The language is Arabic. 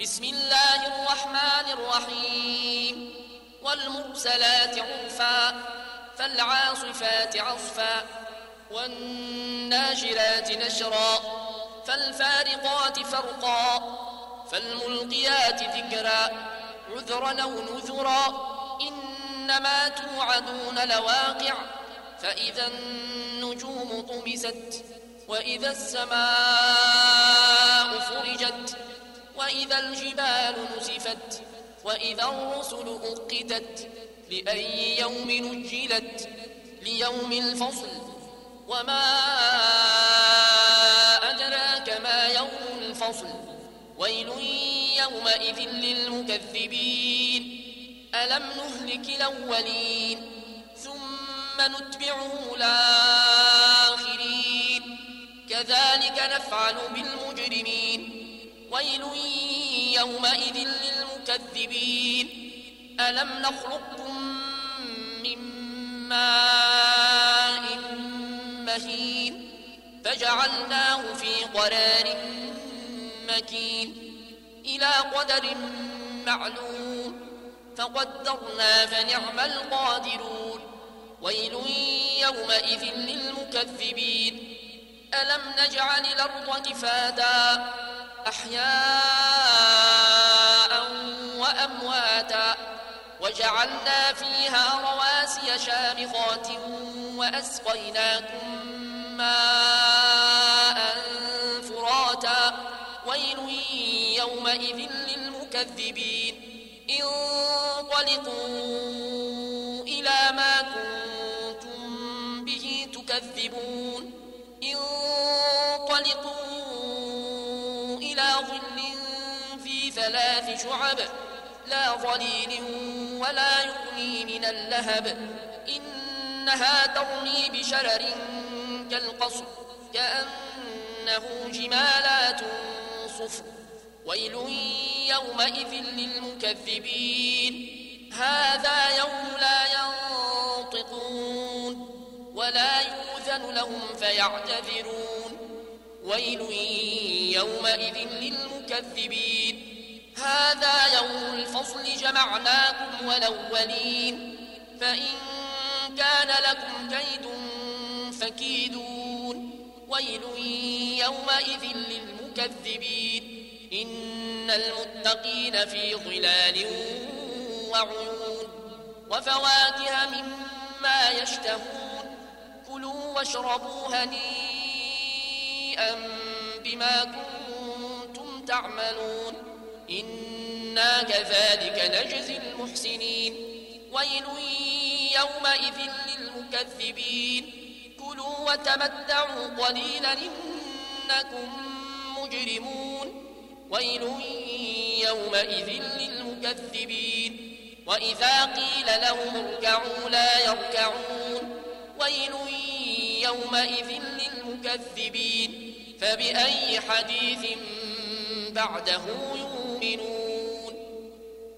بسم الله الرحمن الرحيم والمرسلات عرفا فالعاصفات عصفا والناشرات نشرا فالفارقات فرقا فالملقيات ذكرا عذرا أو نذرا إنما توعدون لواقع فإذا النجوم طمست وإذا السماء فرجت وإذا الجبال نسفت وإذا الرسل أقتت لأي يوم نجلت ليوم الفصل وما أدراك ما يوم الفصل ويل يومئذ للمكذبين ألم نهلك الأولين ثم نتبعهم الآخرين كذلك نفعل بالمجرمين ويل يومئذ للمكذبين ألم نخلقكم من ماء مهين فجعلناه في قرار مكين إلى قدر معلوم فقدرنا فنعم القادرون ويل يومئذ للمكذبين ألم نجعل الأرض كفاتا أحياء وأمواتا وجعلنا فيها رواسي شامخات وأسقيناكم ماء فراتا ويل يومئذ للمكذبين انطلقوا إلى ما كنتم به تكذبون انطلقوا إلى ظل في 3 شعب لا ظليل ولا يغني من اللهب إنها ترمي بشرر كالقصر كأنه جمالات صفر ويل يومئذ للمكذبين هذا يوم لا ينطقون ولا يؤذن لهم فيعتذرون ويل يومئذ للمكذبين هذا يوم الفصل جمعناكم والأولين فإن كان لكم كيد فكيدون ويل يومئذ للمكذبين إن المتقين في ظلال وعيون وفواكه مما يشتهون كلوا واشربوا هنيئا بما كنتم تعملون إنا كذلك نجزي المحسنين ويل يومئذ للمكذبين كلوا وتمتعوا قليلا إنكم مجرمون ويل يومئذ للمكذبين وإذا قيل لهم اركعوا لا يركعون ويل يومئذ للمكذبين فبأي حديث بعده يؤمنون